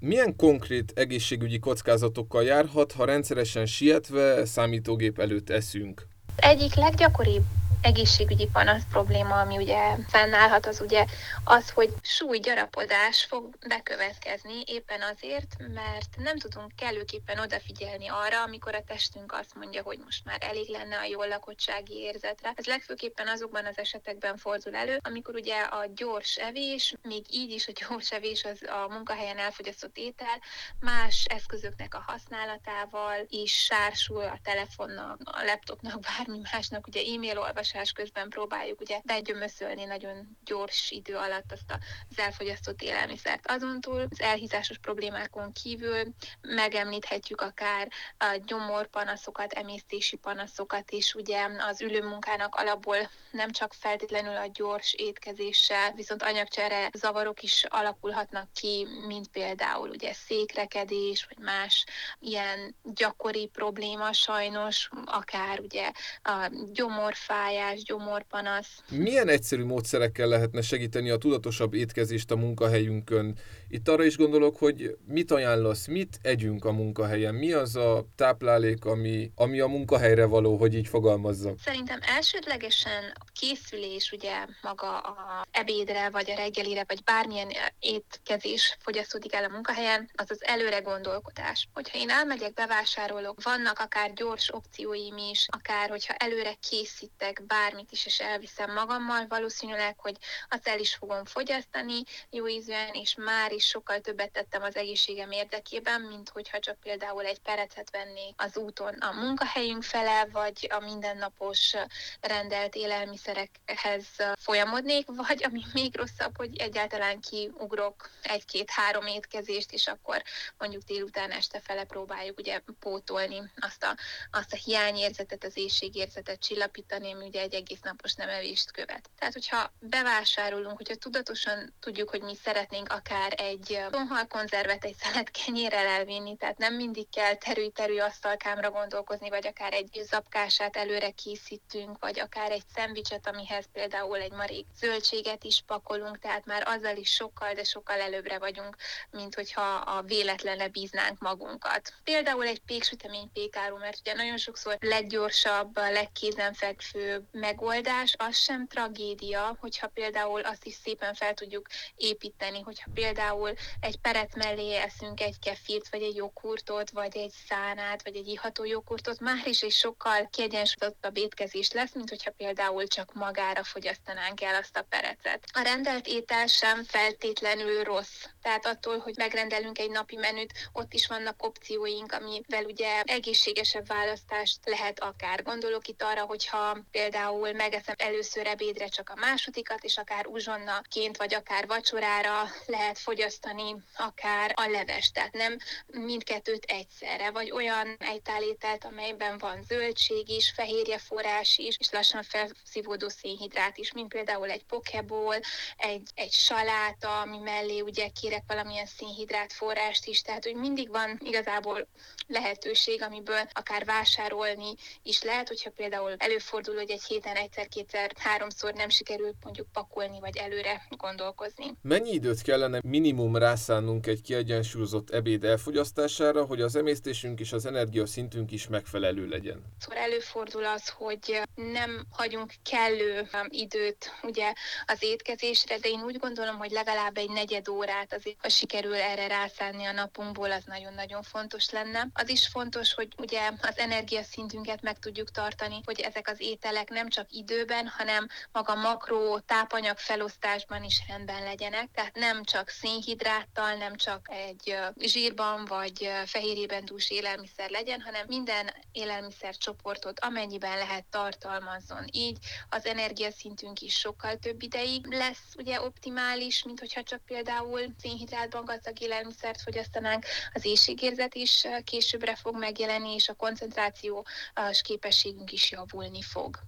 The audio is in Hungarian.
Milyen konkrét egészségügyi kockázatokkal járhat, ha rendszeresen sietve számítógép előtt eszünk? Egyik leggyakoribb egészségügyi panasz probléma, ami ugye fennállhat, az ugye az, hogy súlygyarapodás fog bekövetkezni éppen azért, mert nem tudunk kellőképpen odafigyelni arra, amikor a testünk azt mondja, hogy most már elég lenne a jól lakottsági érzetre. Ez legfőképpen azokban az esetekben fordul elő, amikor ugye a gyors evés, még így is a gyors evés az a munkahelyen elfogyasztott étel, más eszközöknek a használatával is sársul, a telefonnak, a laptopnak, bármi másnak, ugye e-mail olvasás közben próbáljuk ugye begyömöszölni nagyon gyors idő alatt azt az elfogyasztott élelmiszert. Azon túl az elhízásos problémákon kívül megemlíthetjük akár a gyomorpanaszokat, emésztési panaszokat is, ugye az ülőmunkának alapból nem csak feltétlenül a gyors étkezéssel, viszont anyagcsere zavarok is alakulhatnak ki, mint például ugye székrekedés, vagy más ilyen gyakori probléma sajnos, akár ugye a gyomorfájás, gyomorpanasz. Milyen egyszerű módszerekkel lehetne segíteni a tudatosabb étkezést a munkahelyünkön? Itt arra is gondolok, hogy mit ajánlasz, mit együnk a munkahelyen? Mi az a táplálék, ami a munkahelyre való, hogy így fogalmazzak? Szerintem elsődlegesen a készülés, ugye maga a ebédre, vagy a reggelire, vagy bármilyen étkezés fogyasztódik el a munkahelyen, az az előre gondolkodás. Hogyha én elmegyek, bevásárolok, vannak akár gyors opcióim is, akár hogyha előre készítek bármit is, és elviszem magammal, valószínűleg, hogy azt el is fogom fogyasztani jó ízűen, és már is sokkal többet tettem az egészségem érdekében, mint hogyha csak például egy perecet vennék az úton a munkahelyünk fele, vagy a mindennapos rendelt élelmiszerekhez folyamodnék, vagy ami még rosszabb, hogy egyáltalán kiugrok egy-két-három étkezést, és akkor mondjuk délután este fele próbáljuk ugye pótolni azt a hiányérzetet, az éhségérzetet csillapítani, ami ugye egy egész napos nem evést követ. Tehát, hogyha bevásárolunk, hogyha tudatosan tudjuk, hogy mi szeretnénk akár egy tonhalkonzervet egy szelet kenyérrel elvinni, tehát nem mindig kell terű asztalkámra gondolkozni, vagy akár egy zapkását előre készítünk, vagy akár egy szendvicset, amihez például egy marék zöldséget is pakolunk, tehát már azzal is sokkal, de sokkal előbbre vagyunk, mint hogyha a véletlenre bíznánk magunkat. Például egy péksütemény pékáru, mert ugye nagyon sokszor leggyorsabb, a legkézenfekvőbb megoldás, az sem tragédia, hogyha például azt is szépen fel tudjuk építeni, hogyha például egy perec mellé eszünk egy kefirt, vagy egy joghurtot, vagy egy szánát, vagy egy iható joghurtot, már is egy sokkal kiegyensúlyozottabb étkezés lesz, mint hogyha például csak magára fogyasztanánk el azt a perecet. A rendelt étel sem feltétlenül rossz. Tehát attól, hogy megrendelünk egy napi menüt, ott is vannak opcióink, amivel ugye egészségesebb választást lehet akár. Gondolok itt arra, hogyha például megeszem először ebédre csak a másodikat, és akár uzsonnaként, vagy akár vacsorára lehet fogyasztani akár a levest. Tehát nem mindkettőt egyszerre, vagy olyan ejtálételt, amelyben van zöldség is, fehérjeforrás is, és lassan felszívódó szénhidrát is, mint például egy pokeball, egy saláta, ami mellé ugye kérek valamilyen szénhidrát forrást is, tehát hogy mindig van igazából lehetőség, amiből akár vásárolni is lehet, hogyha például előfordul, hogy egy héten egyszer-kétszer, háromszor nem sikerül mondjuk pakolni, vagy előre gondolkozni. Mennyi időt kellene minimum rászánnunk egy kiegyensúlyozott ebéd elfogyasztására, hogy az emésztésünk és az energiaszintünk is megfelelő legyen? Szóval előfordul az, hogy nem hagyunk kellő időt ugye az étkezésre, de én úgy gondolom, hogy legalább egy negyed órát azért, ha sikerül erre rászánni a napunkból, az nagyon-nagyon fontos lenne. Az is fontos, hogy ugye az energiaszintünket meg tudjuk tartani, hogy ezek az ételek nem csak időben, hanem maga makró, tápanyag felosztásban is rendben legyenek. Tehát nem csak szénhidráttal, nem csak egy zsírban vagy fehérjében dús élelmiszer legyen, hanem minden élelmiszer csoportot amennyiben lehet tartalmazzon. Így az energiaszintünk is sokkal több ideig lesz ugye optimális, mint hogyha csak például szénhidrátban gazdag élelmiszert fogyasztanánk, az éhségérzet is későbbre fog megjelenni, és a koncentrációs képességünk is javulni fog.